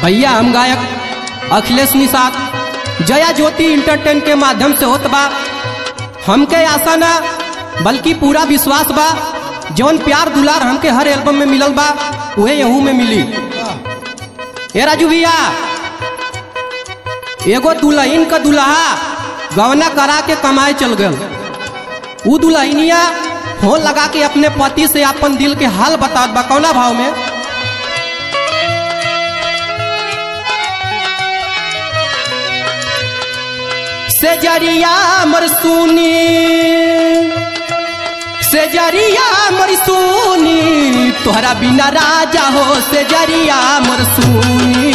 भैया हम गायक अखिलेश निषाद जया ज्योति इंटरटेन के माध्यम से होत बा। हमके आशा ना बल्कि पूरा विश्वास बा जौन प्यार दुलार हमके हर एल्बम में मिलल बा उहे यहू में मिली। ए राजू भैया, एगो दुल्हन का दुल्हा गवना करा के कमाए चल गल। उ दुल्हनिया फोन लगा के अपने पति से अपन दिल के हाल बतात बा। कौना भाव में? सेजरिया मरसूनी, सेजरिया मरसूनी, तोहरा बिना राजा हो सेजरिया मरसूनी।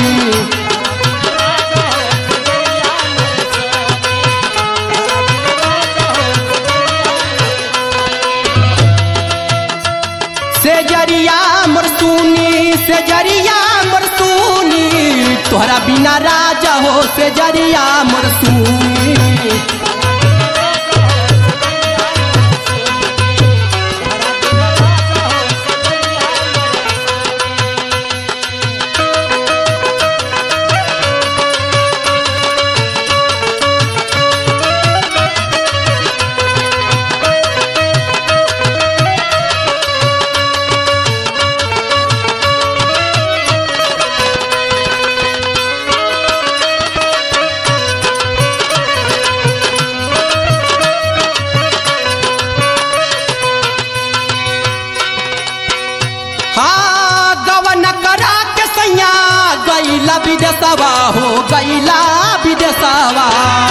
सेजरिया मरसूनी, सेजरिया मरसूनी, तोहरा बिना राजा हो सेजरिया मरसूनी। गैला विदेशवा हो गैला विदेशवा,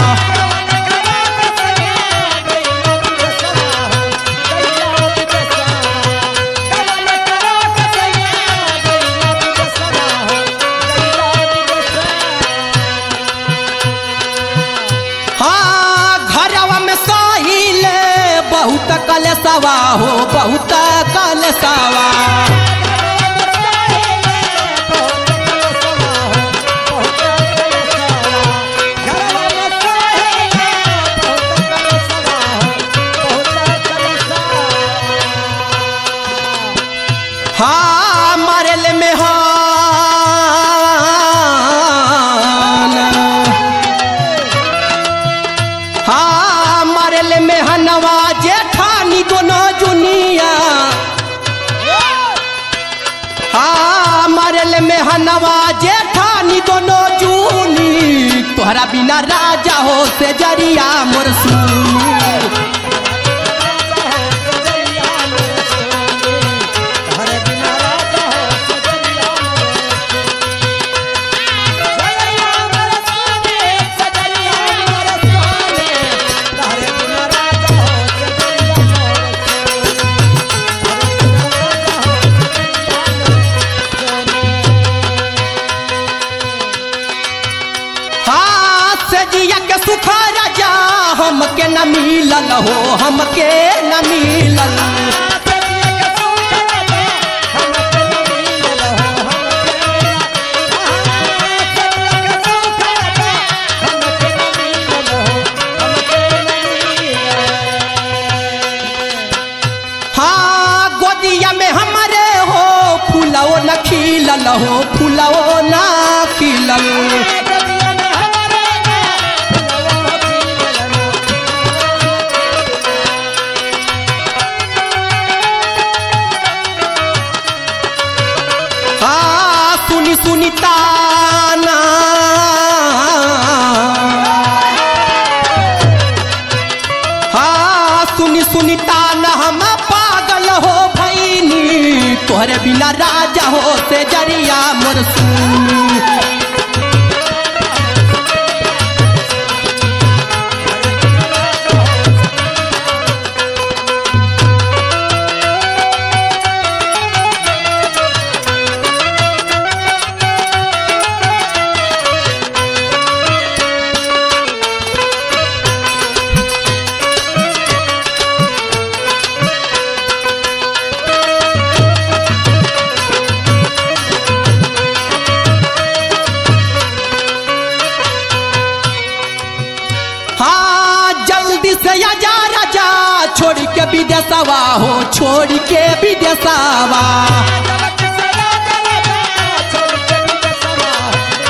हाँ घरवा में सहिले बहुत कलसवा हो बहुत कलसवा। हाँ मरल में हाँ मरल में हनवा जेठानी दोनों जुनिया, हाँ मरल में हनवा जेठानी दोनों जूनी, तोहरा बिना राजा हो सेजरिया मरसूनी। सुखा राजा हमके न मिलल हो हमके न मिलल, हाँ गोदिया में हमारे हो फूलओ न खिलल हो फूलओ न खिलल। सुनी सुनी ताना, हाँ सुनी सुनी ताना हम पागल हो भईनी, तोहरे बिना राजा हो सेजरिया मरसूनी। छोड़ के विदेशवा हो छोड़ के विदेशवा,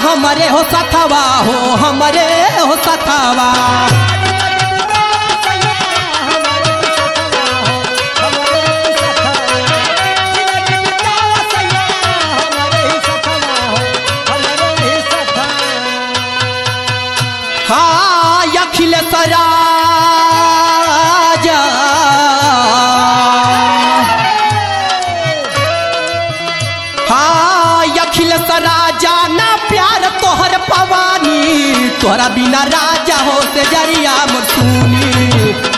हमारे हो सथवा हो हमारे हो सथवा। हाँ अखिलेश राजा हाँ अखिलेश राजा ना प्यार तोहर पवानी तोहरा बिना राजा हो से जरिया मुरसुनी।